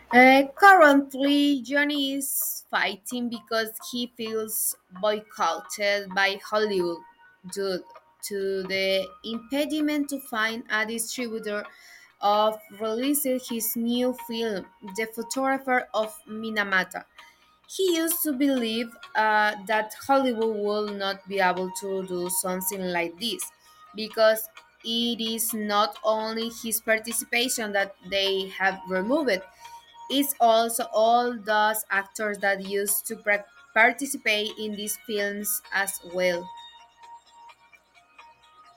Currently, Johnny is fighting because he feels boycotted by Hollywood due to the impediment to find a distributor of releasing his new film, The Photographer of Minamata. He used to believe that Hollywood will not be able to do something like this because it is not only his participation that they have removed, it's also all those actors that used to participate in these films as well.